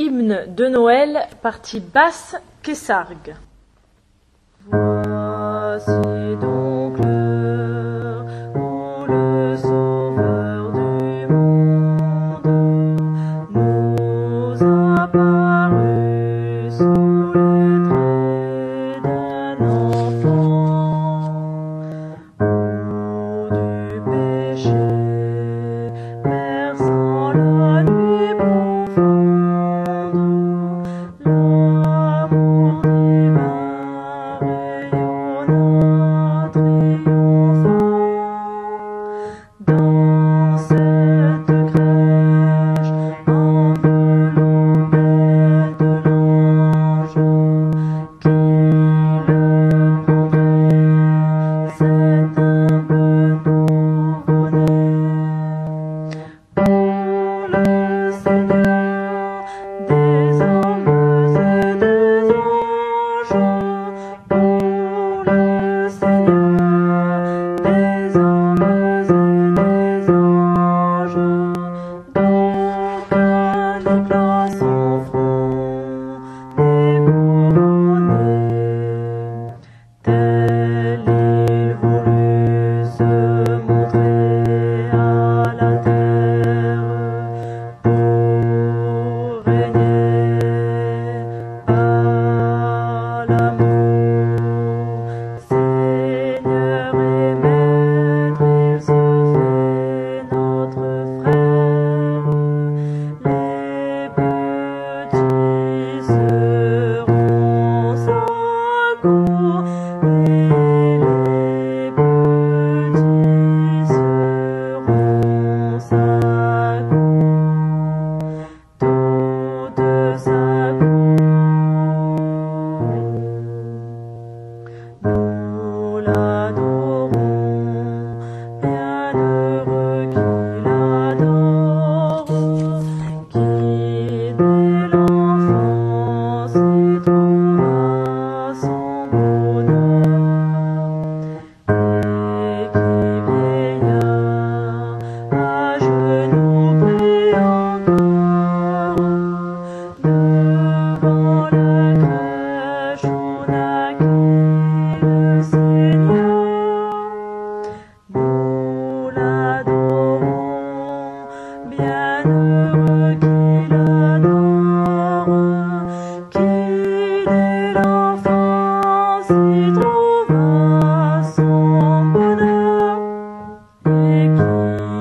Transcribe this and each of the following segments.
Hymne de Noël, partie basse, Kessargues. Voici donc l'heure où le Sauveur du monde nous apparut sous les traits d'un enfant, où du péché berçant la nuit profonde, l'amour divin rayonna triomphant. Dans cette crèche enveloppée de l'ange qui le prendrait, cet humble nouveau-né. Pour le Seigneur des hommes et des anges, pour le Seigneur des hommes et des anges, d'aucun éclat son front n'est couronné. Tel il voulut se montrer à la terre pour régner par l'amour. Seigneur et Maître, il se fait notre frère. Les petits seront sa cour et les petits seront sa cour, toute sa cour. Nous l'adorons, bienheureux qui l'adore, qui dès l'enfance y trouva son bonheur, et qui vieillard à genoux prie encore devant la crèche où naquit le Seigneur. Nous l'adorons, bienheureux qui l'adore, qui dès l'enfance y trouva son bonheur, et qui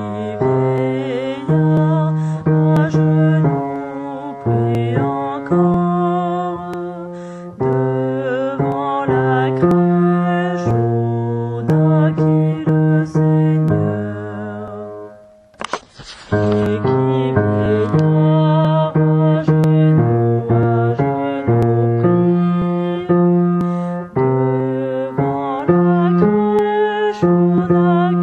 vieillard à genoux prie encore devant la crèche où naquit le Seigneur, et qui vieillard à genoux prie devant la crèche où naquit